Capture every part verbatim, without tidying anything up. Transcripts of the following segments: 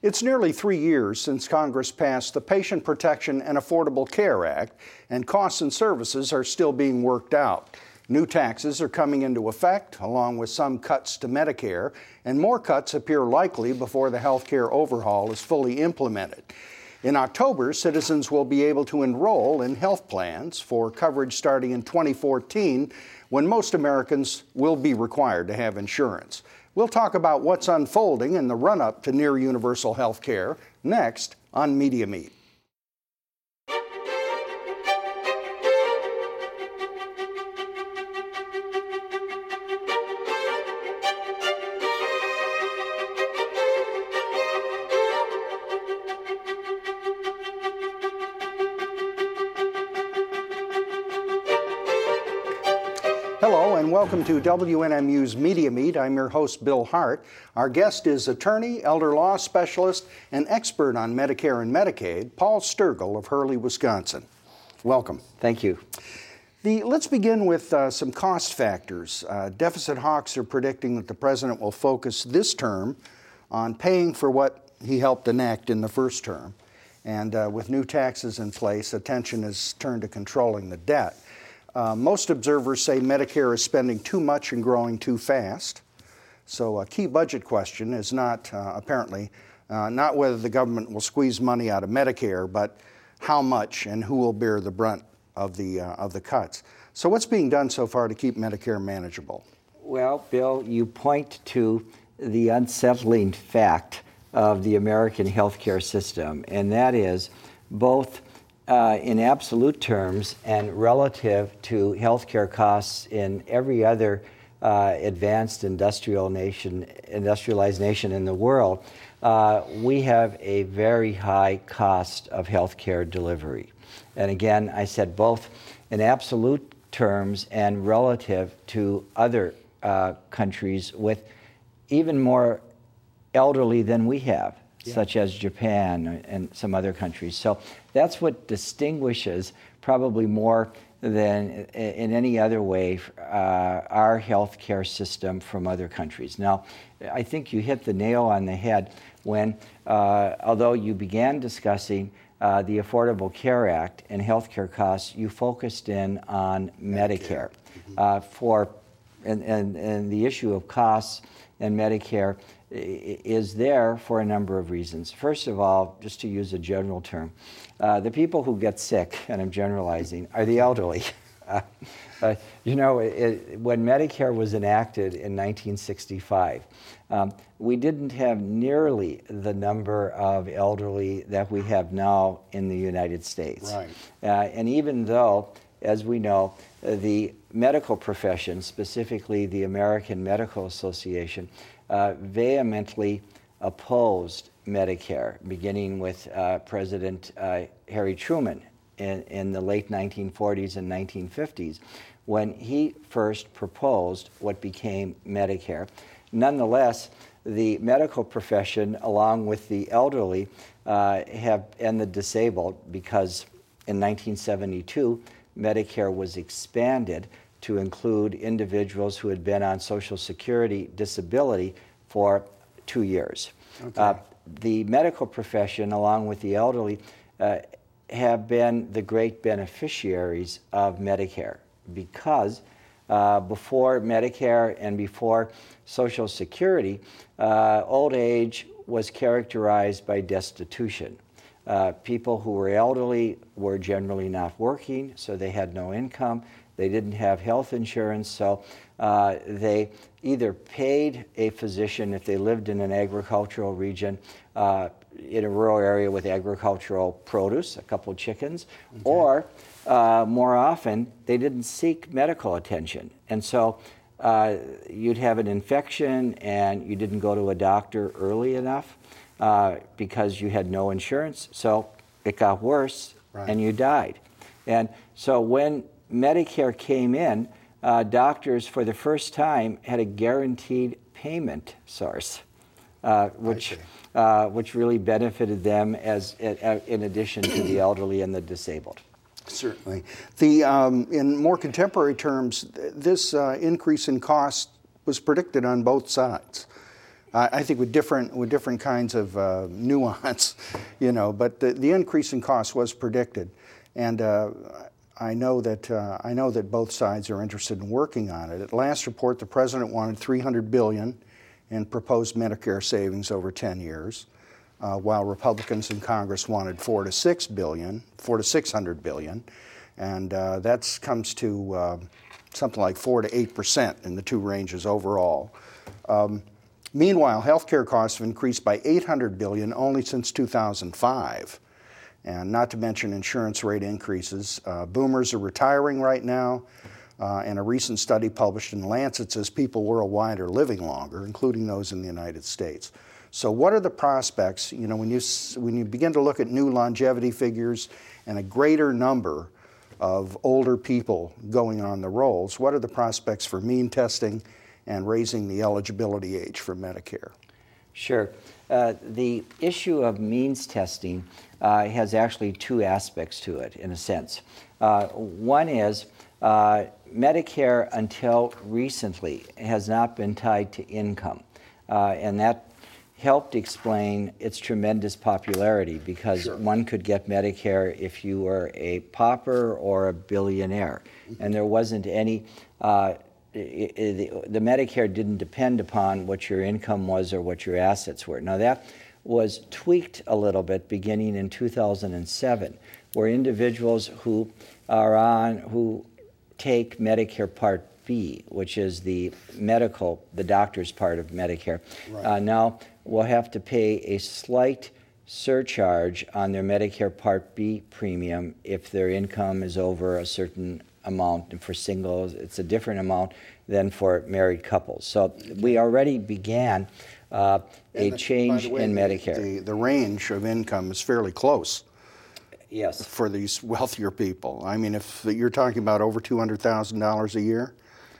It's nearly three years since Congress passed the Patient Protection and Affordable Care Act, and costs and services are still being worked out. New taxes are coming into effect, along with some cuts to Medicare, and more cuts appear likely before the health care overhaul is fully implemented. In October, citizens will be able to enroll in health plans for coverage starting in twenty fourteen, when most Americans will be required to have insurance. We'll talk about what's unfolding in the run-up to near universal health care next on Media Meet. Hello and welcome to W N M U's Media Meet. I'm your host, Bill Hart. Our guest is attorney, elder law specialist, and expert on Medicare and Medicaid, Paul Sturgill of Hurley, Wisconsin. Welcome. Thank you. The, let's begin with uh, some cost factors. Uh, deficit hawks are predicting that the president will focus this term on paying for what he helped enact in the first term. And uh, with new taxes in place, attention is turned to controlling the debt. Uh, most observers say Medicare is spending too much and growing too fast. So a key budget question is not, uh, apparently, uh, not whether the government will squeeze money out of Medicare, but how much and who will bear the brunt of the, uh, of the cuts. So what's being done so far to keep Medicare manageable? Well, Bill, you point to the unsettling fact of the American healthcare system, and that is both Uh, in absolute terms and relative to healthcare costs in every other uh, advanced industrial nation, industrialized nation in the world, uh, we have a very high cost of healthcare delivery. And again, I said both in absolute terms and relative to other uh, countries with even more elderly than we have. Yeah. Such as Japan and some other countries. So that's what distinguishes, probably more than in any other way, uh, our healthcare system from other countries. Now, I think you hit the nail on the head when, uh, although you began discussing uh, the Affordable Care Act and healthcare costs, you focused in on Medicare. Medicare. Mm-hmm. uh, for and, and, and the issue of costs and Medicare is there for a number of reasons. First of all, just to use a general term, uh, the people who get sick, and I'm generalizing, are the elderly. uh, uh, you know, it, it, when Medicare was enacted in nineteen sixty-five, um, we didn't have nearly the number of elderly that we have now in the United States. Right. Uh, and even though, as we know, uh, the medical profession, specifically the American Medical Association, Uh, vehemently opposed Medicare, beginning with uh, President uh, Harry Truman in, in the late nineteen forties and nineteen fifties, when he first proposed what became Medicare. Nonetheless, the medical profession, along with the elderly uh, have and the disabled, because in nineteen seventy-two, Medicare was expanded to include individuals who had been on Social Security disability for two years. Okay. Uh, the medical profession, along with the elderly, uh, have been the great beneficiaries of Medicare because uh, before Medicare and before Social Security, uh, old age was characterized by destitution. Uh, people who were elderly were generally not working, so they had no income. They didn't have health insurance, so uh, they either paid a physician if they lived in an agricultural region, uh, in a rural area with agricultural produce, a couple of chickens, okay. or uh, more often, they didn't seek medical attention. And so uh, you'd have an infection and you didn't go to a doctor early enough uh, because you had no insurance, so it got worse right. and you died. And so when Medicare came in, uh, doctors for the first time had a guaranteed payment source, uh, which uh, which really benefited them as uh, in addition to the elderly and the disabled. Certainly. The um, in more contemporary terms, this uh, increase in cost was predicted on both sides. I, I think with different with different kinds of uh, nuance, you know. But the, the increase in cost was predicted, and uh, I know that uh, I know that both sides are interested in working on it. At last report, the president wanted three hundred billion dollars in proposed Medicare savings over ten years, uh, while Republicans in Congress wanted four to six billion, four to six hundred billion, and uh, that comes to uh, something like four to eight percent in the two ranges overall. Um, meanwhile, healthcare costs have increased by eight hundred billion dollars only since two thousand five, and not to mention insurance rate increases. Uh, boomers are retiring right now. Uh, and a recent study published in Lancet says people worldwide are living longer, including those in the United States. So what are the prospects, you know, when you, when you begin to look at new longevity figures and a greater number of older people going on the rolls, what are the prospects for mean testing and raising the eligibility age for Medicare? Sure. Uh, the issue of means testing uh, has actually two aspects to it, in a sense. Uh, one is uh, Medicare, until recently, has not been tied to income, uh, and that helped explain its tremendous popularity, because Sure. one could get Medicare if you were a pauper or a billionaire, mm-hmm. and there wasn't any uh, It, it, the Medicare didn't depend upon what your income was or what your assets were. Now that was tweaked a little bit beginning in two thousand seven, where individuals who are on, who take Medicare Part B, which is the medical, the doctor's part of Medicare, right. uh, now will have to pay a slight surcharge on their Medicare Part B premium if their income is over a certain amount, and for singles it's a different amount than for married couples. So we already began uh, a the, change way, in Medicare. The, the range of income is fairly close. Yes. For these wealthier people. I mean, if you're talking about over two hundred thousand dollars a year.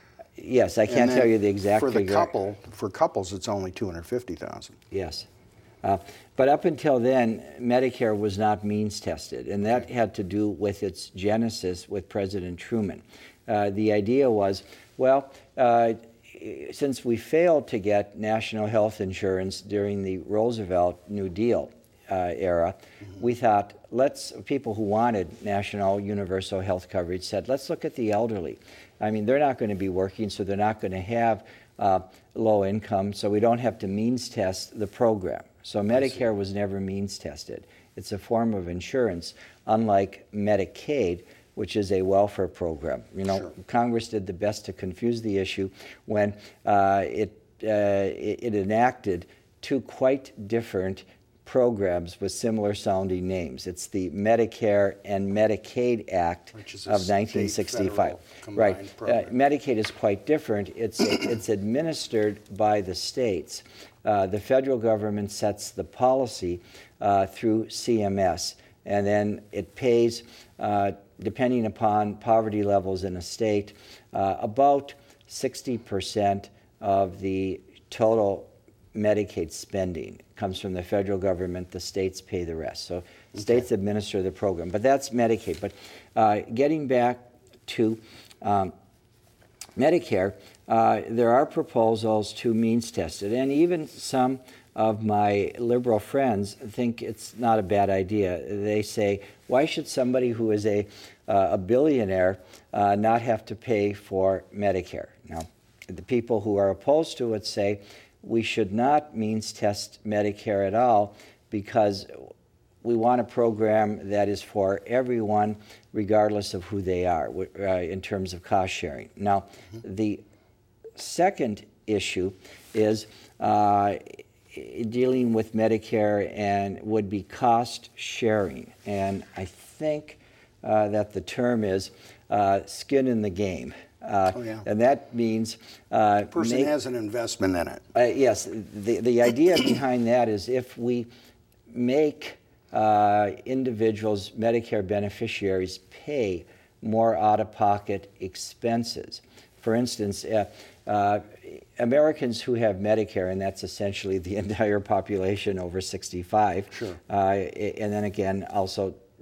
Yes, I can't tell you the exact for figure. For the couple, for couples, it's only two hundred fifty thousand dollars. Yes. Uh, but up until then, Medicare was not means tested, and that had to do with its genesis with President Truman. Uh, the idea was, well, uh, since we failed to get national health insurance during the Roosevelt New Deal uh, era, mm-hmm. we thought, let's, people who wanted national universal health coverage said, let's look at the elderly. I mean, they're not going to be working, so they're not going to have uh, low income, so we don't have to means test the program. So Medicare was never means tested. It's a form of insurance, unlike Medicaid, which is a welfare program. You know, sure. Congress did the best to confuse the issue when uh, it, uh, it, it enacted two quite different programs with similar sounding names. It's the Medicare and Medicaid Act of nineteen sixty-five. Right. Uh, Medicaid is quite different. It's it's administered by the states. Uh, the federal government sets the policy uh, through C M S, and then it pays, uh, depending upon poverty levels in a state, uh, about sixty percent of the total Medicaid spending comes from the federal government. The states pay the rest. So okay. States administer the program. But that's Medicaid. But uh, getting back to um, Medicare, uh, there are proposals to means test it, and even some of my liberal friends think it's not a bad idea. They say, why should somebody who is a, uh, a billionaire uh, not have to pay for Medicare? Now, the people who are opposed to it say, we should not means test Medicare at all, because we want a program that is for everyone, regardless of who they are, uh, in terms of cost sharing. Now, mm-hmm. the second issue is uh, dealing with Medicare and would be cost sharing. And I think uh, that the term is uh, skin in the game. Uh, oh, yeah. And that means... Uh, the person make, has an investment in it. Uh, yes. The, the idea behind that is if we make uh, individuals, Medicare beneficiaries, pay more out-of-pocket expenses. For instance, uh, uh, Americans who have Medicare, and that's essentially the entire population over sixty-five, sure. uh, and then again also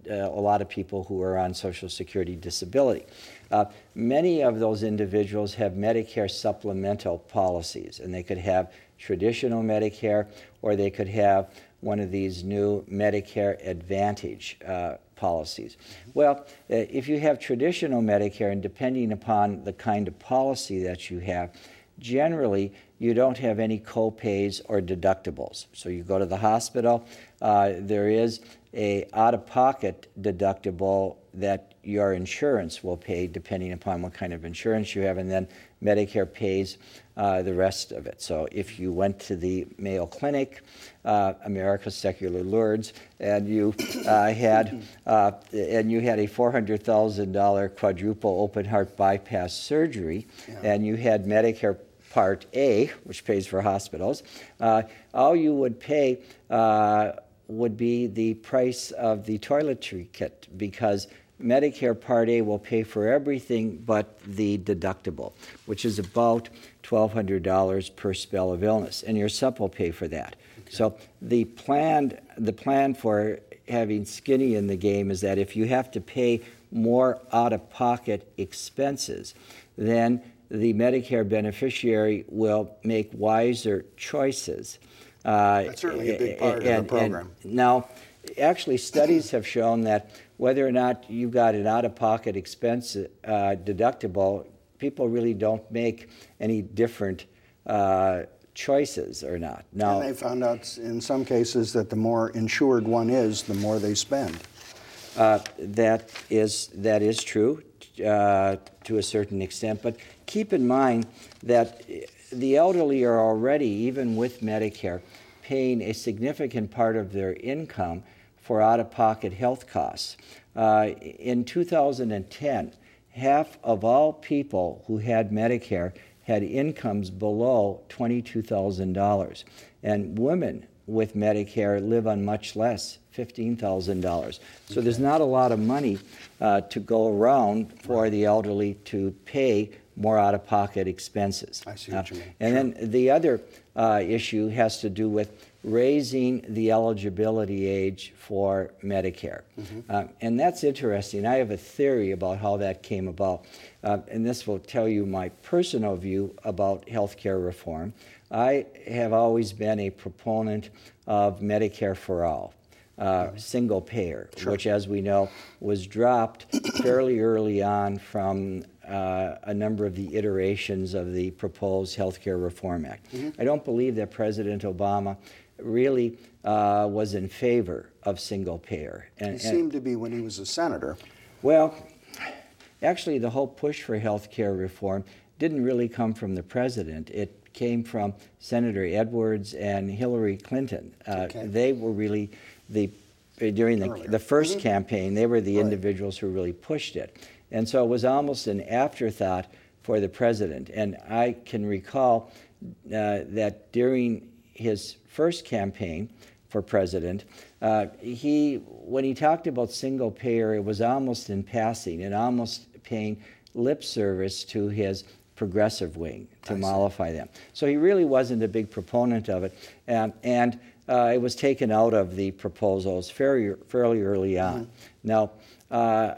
uh, a lot of people who are on Social Security disability. Uh, many of those individuals have Medicare supplemental policies, and they could have traditional Medicare, or they could have one of these new Medicare Advantage uh, policies. Well, uh, if you have traditional Medicare, and depending upon the kind of policy that you have, generally you don't have any co-pays or deductibles. So you go to the hospital, uh, there is a out-of-pocket deductible that your insurance will pay depending upon what kind of insurance you have, and then Medicare pays uh, the rest of it. So if you went to the Mayo Clinic, uh, America's Secular Lourdes, and you uh, had uh, and you had a four hundred thousand dollars quadruple open heart bypass surgery, yeah. and you had Medicare Part A, which pays for hospitals, uh, all you would pay uh, would be the price of the toiletry kit, because Medicare Part A will pay for everything but the deductible, which is about twelve hundred dollars per spell of illness, and your sup will pay for that. Okay. So the plan, the plan for having skinny in the game is that if you have to pay more out-of-pocket expenses, then the Medicare beneficiary will make wiser choices. Uh, That's certainly a big part and, of the program. Now, actually, studies have shown that whether or not you've got an out-of-pocket expense uh, deductible, people really don't make any different uh, choices or not. Now, and they found out in some cases that the more insured one is, the more they spend. Uh, that is that is true uh, to a certain extent, but keep in mind that the elderly are already, even with Medicare, paying a significant part of their income for out-of-pocket health costs. Uh, in two thousand ten, half of all people who had Medicare had incomes below twenty-two thousand dollars, and women with Medicare live on much less, fifteen thousand dollars. So okay. There's not a lot of money uh, to go around for the elderly to pay more out-of-pocket expenses. I see what you mean. Uh, and sure. then the other uh, issue has to do with raising the eligibility age for Medicare. Mm-hmm. uh, and that's interesting. I have a theory about how that came about. Uh, and this will tell you my personal view about health care reform. I have always been a proponent of Medicare for All. Uh, single payer, sure. which, as we know, was dropped fairly early on from uh, a number of the iterations of the proposed Health Care Reform Act. Mm-hmm. I don't believe that President Obama really uh, was in favor of single payer. And, he seemed and, to be when he was a senator. Well, actually, the whole push for health care reform didn't really come from the president. It came from Senator Edwards and Hillary Clinton. Uh, okay. They were really the during the, the first mm-hmm. campaign, they were the right. individuals who really pushed it. And so it was almost an afterthought for the president. And I can recall uh, that during his first campaign for president, uh, he, when he talked about single payer, it was almost in passing and almost paying lip service to his progressive wing to mollify them. So he really wasn't a big proponent of it. Um, and Uh, it was taken out of the proposals fairly, fairly early on. Mm-hmm. Now, uh,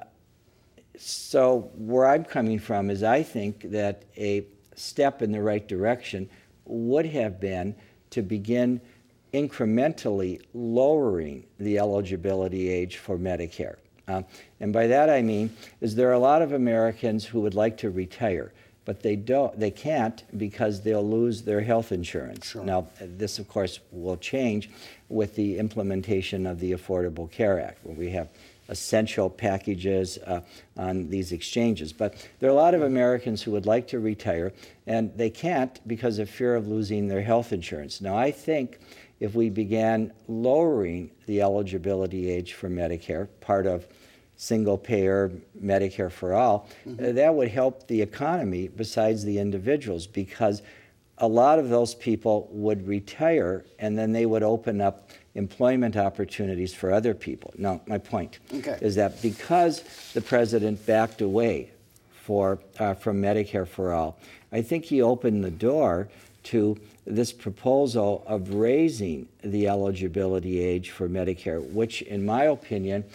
so where I'm coming from is I think that a step in the right direction would have been to begin incrementally lowering the eligibility age for Medicare. Uh, and by that I mean is there are a lot of Americans who would like to retire, but they don't, they can't because they'll lose their health insurance. Sure. Now, this, of course, will change with the implementation of the Affordable Care Act, where we have essential packages uh, on these exchanges. But there are a lot of Americans who would like to retire, and they can't because of fear of losing their health insurance. Now, I think if we began lowering the eligibility age for Medicare, part of single payer Medicare for all, mm-hmm. uh, that would help the economy besides the individuals, because a lot of those people would retire and then they would open up employment opportunities for other people. Now, my point okay. is that because the president backed away for, uh, from Medicare for all, I think he opened the door to this proposal of raising the eligibility age for Medicare, which, in my opinion,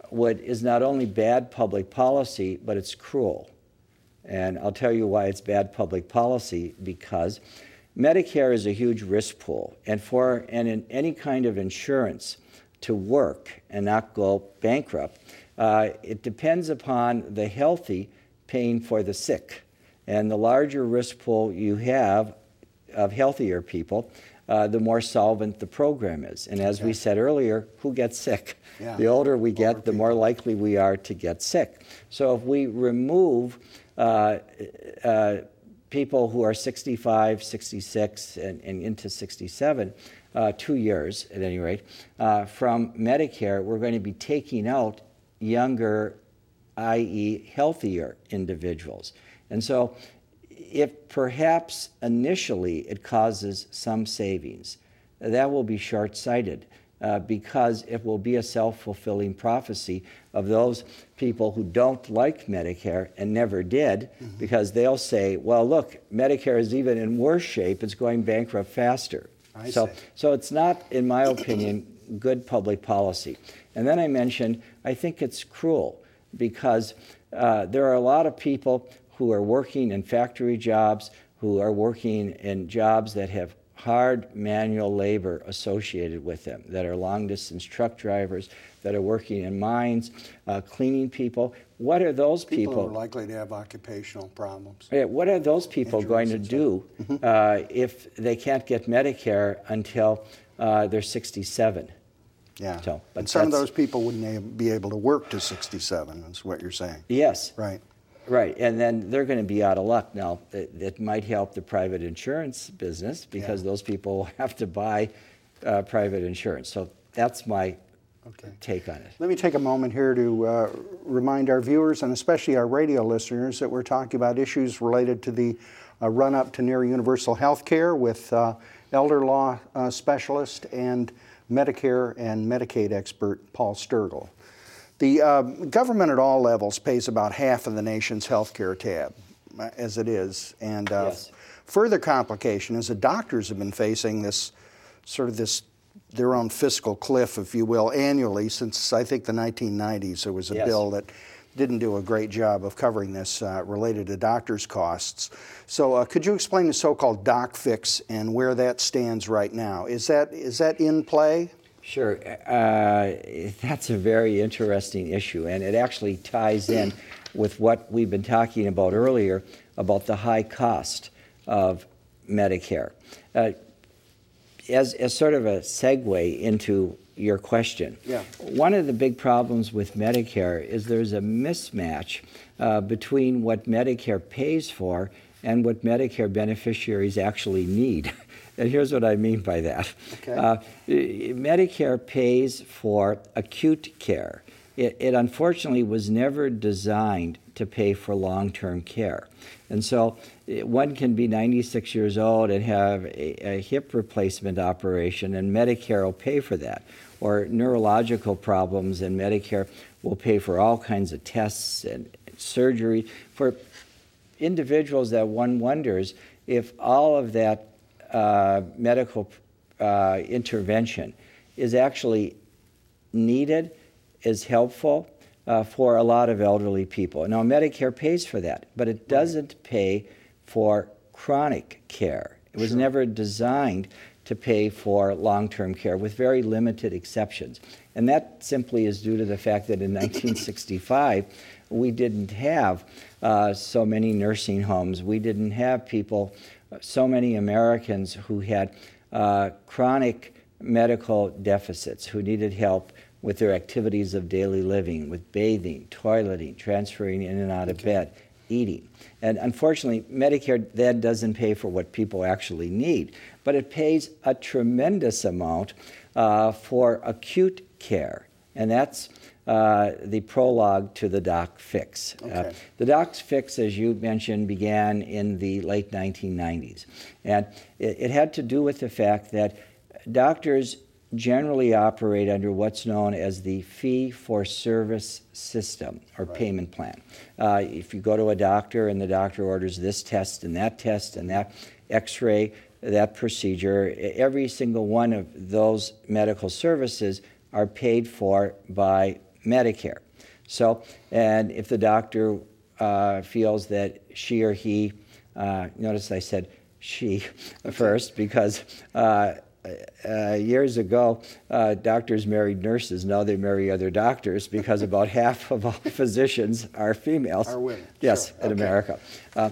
would, is not only bad public policy, but it's cruel. And I'll tell you why it's bad public policy, because Medicare is a huge risk pool. And for and in any kind of insurance to work and not go bankrupt, uh, it depends upon the healthy paying for the sick. And the larger risk pool you have of healthier people, uh, the more solvent the program is. And as okay. we said earlier, who gets sick? Yeah. The older we get, older the people. more likely we are to get sick. So if we remove uh, uh, people who are sixty-five, sixty-six, and, and into sixty-seven, uh, two years at any rate, uh, from Medicare, we're going to be taking out younger, that is healthier individuals. And so if perhaps initially it causes some savings, that will be short-sighted uh, because it will be a self-fulfilling prophecy of those people who don't like Medicare and never did, mm-hmm. because they'll say, well, look, Medicare is even in worse shape. It's going bankrupt faster. I so, see. so it's not, in my opinion, good public policy. And then I mentioned, I think it's cruel because uh, there are a lot of people who are working in factory jobs, who are working in jobs that have hard manual labor associated with them, that are long-distance truck drivers, that are working in mines, uh, cleaning people. What are those people? People are likely to have occupational problems. Yeah, what are those people going to do uh, if they can't get Medicare until uh, they're sixty-seven? Yeah, so, but and some of those people wouldn't be able to work to sixty-seven, is what you're saying. Yes. Right. Right, and then they're going to be out of luck. Now, it, it might help the private insurance business because yeah. those people will have to buy uh, private insurance. So that's my okay. take on it. Let me take a moment here to uh, remind our viewers, and especially our radio listeners, that we're talking about issues related to the uh, run-up to near universal health care with uh, elder law uh, specialist and Medicare and Medicaid expert Paul Sturgill. The uh, government at all levels pays about half of the nation's health care tab, as it is. And uh, yes. further complication is that doctors have been facing this sort of this, their own fiscal cliff, if you will, annually since I think the nineteen nineties. There was a yes. bill that didn't do a great job of covering this uh, related to doctors' costs. So uh, could you explain the so-called doc fix and where that stands right now? Is that is that in play? Sure. Uh, that's a very interesting issue, and it actually ties in with what we've been talking about earlier about the high cost of Medicare. Uh, as, as sort of a segue into your question, yeah. one of the big problems with Medicare is there's a mismatch uh, between what Medicare pays for and what Medicare beneficiaries actually need. And here's what I mean by that. Okay. Uh, Medicare pays for acute care. It, it unfortunately was never designed to pay for long-term care. And so one can be ninety-six years old and have a, a hip replacement operation, and Medicare will pay for that. Or neurological problems, and Medicare will pay for all kinds of tests and surgery. For individuals that one wonders if all of that Uh, medical uh, intervention is actually needed, is helpful uh, for a lot of elderly people. Now, Medicare pays for that, but it doesn't pay for chronic care. It was Sure. never designed to pay for long-term care, with very limited exceptions. And that simply is due to the fact that in nineteen sixty-five, we didn't have uh, so many nursing homes. We didn't have people, so many Americans who had uh, chronic medical deficits, who needed help with their activities of daily living, with bathing, toileting, transferring in and out of Okay. bed, eating. And unfortunately, Medicare then doesn't pay for what people actually need, but it pays a tremendous amount uh, for acute care. And that's uh, the prologue to the doc fix. Okay. Uh, the doc fix, as you mentioned, began in the late nineteen nineties. And it, it had to do with the fact that doctors generally operate under what's known as the fee-for-service system or Right. payment plan. Uh, if you go to a doctor and the doctor orders this test and that test and that x-ray, that procedure, every single one of those medical services are paid for by Medicare. So, and if the doctor uh, feels that she or he, uh, notice I said she first because uh, uh, years ago, uh, doctors married nurses. Now they marry other doctors because about half of all physicians are females. Are women. Yes, Sure. in Okay. America. Uh,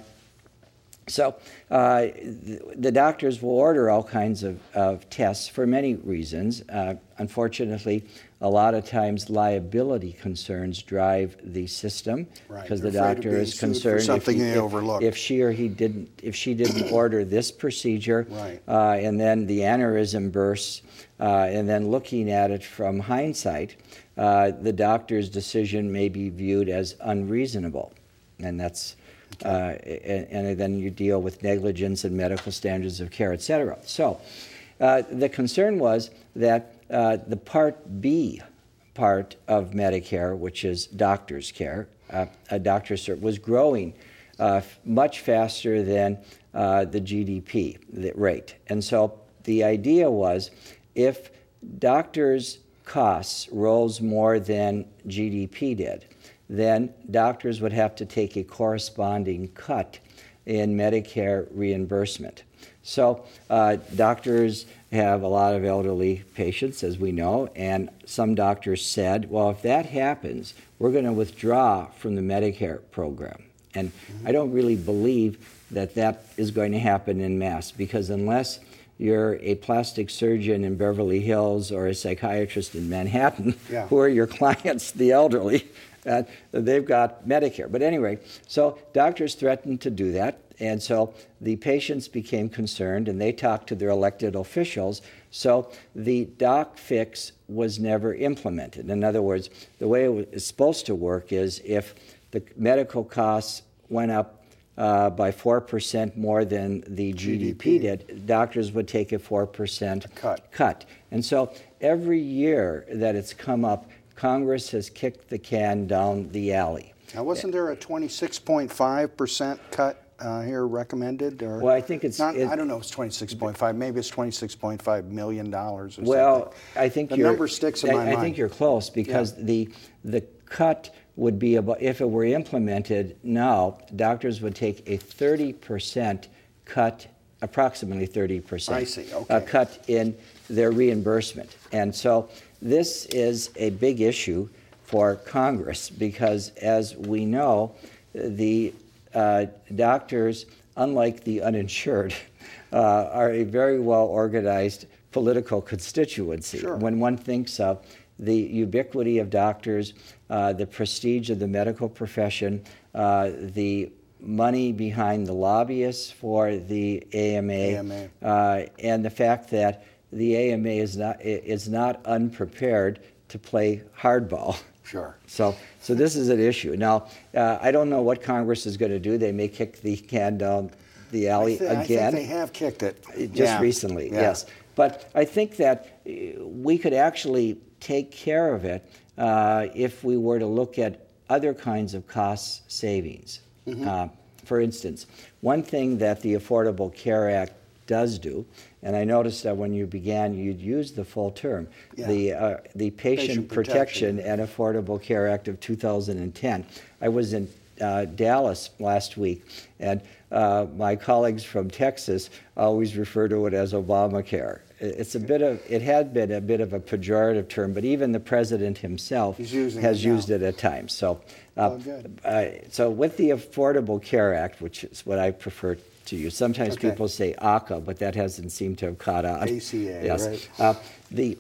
So uh, the, the doctors will order all kinds of, of tests for many reasons. Uh, unfortunately, a lot of times liability concerns drive the system Right. because the They're afraid of doctor being is sued for concerned something if, he, they if, overlooked. if she or he didn't if she didn't order this procedure, Right. uh, and then the aneurysm bursts, uh, and then looking at it from hindsight, uh, the doctor's decision may be viewed as unreasonable, and that's. Uh, and, and then you deal with negligence and medical standards of care, et cetera. So uh, the concern was that uh, the Part B part of Medicare, which is doctor's care, uh, a doctor's cert, was growing uh, much faster than uh, the G D P the rate. And so the idea was if doctors' costs rose more than G D P did, then doctors would have to take a corresponding cut in Medicare reimbursement. So uh, doctors have a lot of elderly patients, as we know, and some doctors said, well, if that happens, we're going to withdraw from the Medicare program. And mm-hmm. I don't really believe that that is going to happen en masse, because unless you're a plastic surgeon in Beverly Hills or a psychiatrist in Manhattan, yeah. who are your clients, the elderly, Uh, they've got Medicare. But anyway, so doctors threatened to do that, and so the patients became concerned, and they talked to their elected officials, so the doc fix was never implemented. In other words, the way it was supposed to work is if the medical costs went up uh, by four percent more than the G D P did, doctors would take a four percent cut. cut. And so every year that it's come up, Congress has kicked the can down the alley. Now, wasn't there a twenty-six point five percent cut uh, here recommended? Or well, I think it's... Not, it, I don't know if it's twenty-six point five. Maybe it's twenty-six point five million dollars or well, something. Well, I think the you're... number sticks in I, my I mind. I think you're close, because yeah. the the cut would be about... If it were implemented now, doctors would take a thirty percent cut, approximately thirty percent I see, okay. uh, cut in their reimbursement. And so this is a big issue for Congress, because as we know, the uh, doctors, unlike the uninsured, uh, are a very well organized political constituency. Sure. When one thinks of the ubiquity of doctors, uh, the prestige of the medical profession, uh, the money behind the lobbyists for the A M A, A M A. Uh, and the fact that the A M A is not is not unprepared to play hardball. Sure. So, so this is an issue. Now, uh, I don't know what Congress is going to do. They may kick the can down the alley I th- again. I think they have kicked it. Just yeah. recently, yeah. yes. But I think that uh, we could actually take care of it uh, if we were to look at other kinds of cost savings. Mm-hmm. Uh, for instance, one thing that the Affordable Care Act does do, and I noticed that when you began, you'd use the full term, yeah. the uh, the Patient, Patient Protection, Protection and Affordable Care Act of two thousand ten. I was in uh, Dallas last week, and uh, my colleagues from Texas always refer to it as Obamacare. It's a bit of, it had been a bit of a pejorative term, but even the president himself has it used now. it at times. So, uh, Oh, good. uh, so with the Affordable Care Act, which is what I prefer to use, sometimes Okay. people say A C A, but that hasn't seemed to have caught on. A C A, yes. right. Uh, the,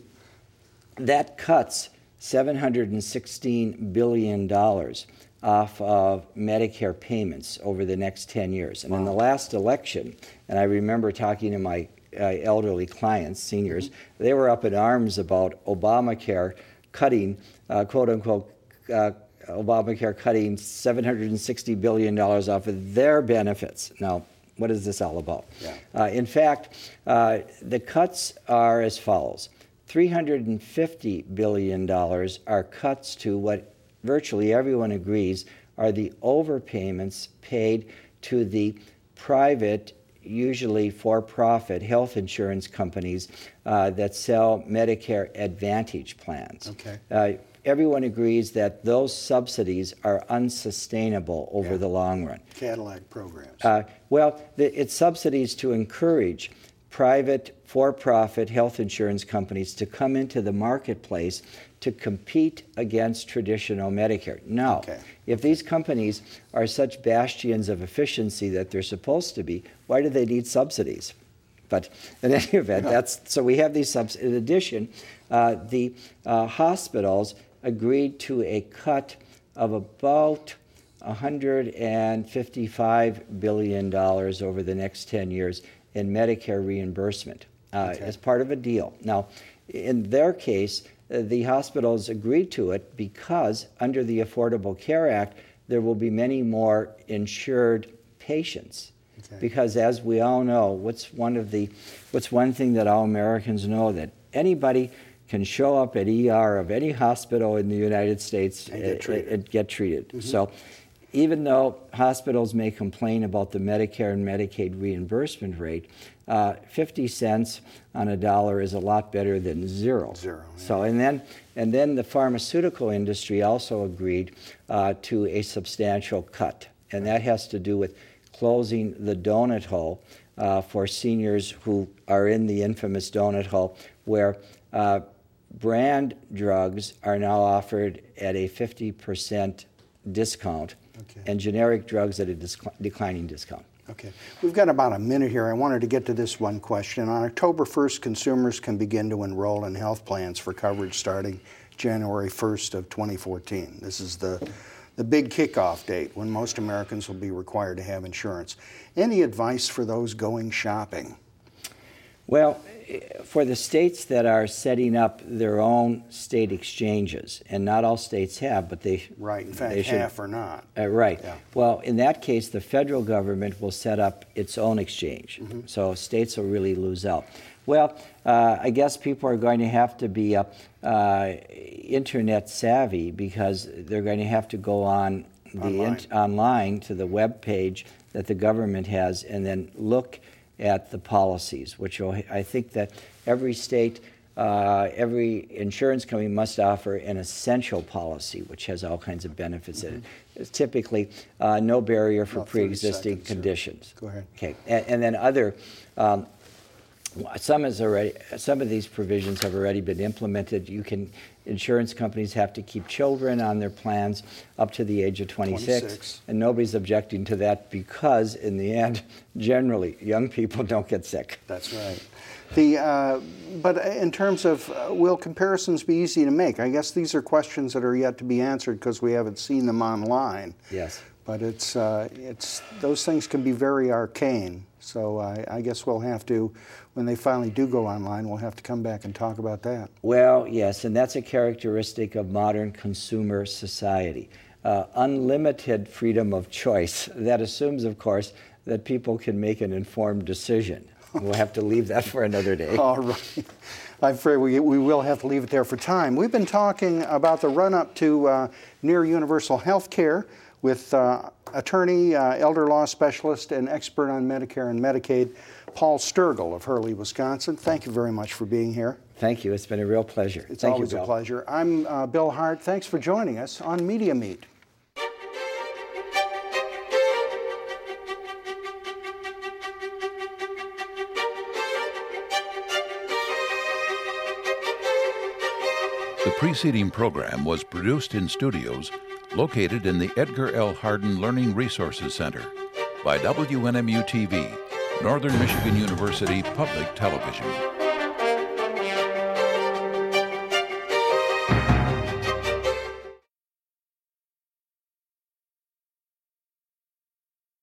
that cuts seven hundred sixteen billion dollars off of Medicare payments over the next ten years. And Wow. in the last election, and I remember talking to my uh, elderly clients, seniors, mm-hmm. they were up in arms about Obamacare cutting, uh, quote unquote, uh, Obamacare cutting seven hundred sixty billion dollars off of their benefits. Now, what is this all about? Yeah. Uh, in fact, uh, the cuts are as follows. three hundred fifty billion dollars are cuts to what virtually everyone agrees are the overpayments paid to the private usually for-profit health insurance companies uh, that sell Medicare Advantage plans. Okay. Uh, everyone agrees that those subsidies are unsustainable over Yeah. the long run. Cadillac programs. Uh, well, the, it's subsidies to encourage private for-profit health insurance companies to come into the marketplace to compete against traditional Medicare. Now, Okay. if these companies are such bastions of efficiency that they're supposed to be, why do they need subsidies? But in any event, Yeah. that's so we have these subs. In addition, uh, the uh, hospitals agreed to a cut of about one hundred fifty-five billion dollars over the next ten years in Medicare reimbursement uh, Okay. as part of a deal. Now, in their case, uh, the hospitals agreed to it because under the Affordable Care Act, there will be many more insured patients. Okay. Because as we all know, what's one of the, what's one thing that all Americans know, that anybody can show up at E R of any hospital in the United States And get treated. and get treated. So even though hospitals may complain about the Medicare and Medicaid reimbursement rate, uh, fifty cents on a dollar is a lot better than zero. Zero, yeah. So and then and then the pharmaceutical industry also agreed uh, to a substantial cut, and that has to do with closing the donut hole uh, for seniors who are in the infamous donut hole, where uh, brand drugs are now offered at a fifty percent discount, Okay. and generic drugs at a discl- declining discount. Okay. We've got about a minute here. I wanted to get to this one question. On October first, consumers can begin to enroll in health plans for coverage starting January first of twenty fourteen. This is the, the big kickoff date when most Americans will be required to have insurance. Any advice for those going shopping? Well, for the states that are setting up their own state exchanges, and not all states have, but they Right. In fact, they should- half or not. Uh, right. Yeah. Well, in that case, the federal government will set up its own exchange. Mm-hmm. So states will really lose out. Well, uh, I guess people are going to have to be uh, uh, internet savvy, because they're going to have to go on the Online. int- online to the web page that the government has, and then look at the policies, which will, I think that every state, uh, every insurance company must offer an essential policy, which has all kinds of benefits in it. It's typically uh, no barrier for About thirty pre-existing seconds here. conditions. Go ahead. Okay, and, and then other, um, some is already, some of these provisions have already been implemented. You can, insurance companies have to keep children on their plans up to the age of twenty-six, twenty-six. and nobody's objecting to that, because in the end, generally, young people don't get sick. That's right. The, uh, but in terms of, uh, will comparisons be easy to make? I guess these are questions that are yet to be answered because we haven't seen them online. Yes. But it's, uh, it's, those things can be very arcane. So I, I guess we'll have to, when they finally do go online, we'll have to come back and talk about that. Well, yes, and that's a characteristic of modern consumer society. Uh, unlimited freedom of choice. That assumes, of course, that people can make an informed decision. We'll have to leave that for another day. All right. I'm afraid we, we will have to leave it there for time. We've been talking about the run-up to uh, near universal health care with uh, attorney, uh, elder law specialist, and expert on Medicare and Medicaid, Paul Sturgill of Hurley, Wisconsin. Thank you very much for being here. Thank you. It's been a real pleasure. It's Thank always you, a Bill. pleasure. I'm uh, Bill Hart. Thanks for joining us on Media Meet. The preceding program was produced in studios located in the Edgar L. Hardin Learning Resources Center by W N M U T V, Northern Michigan University Public Television.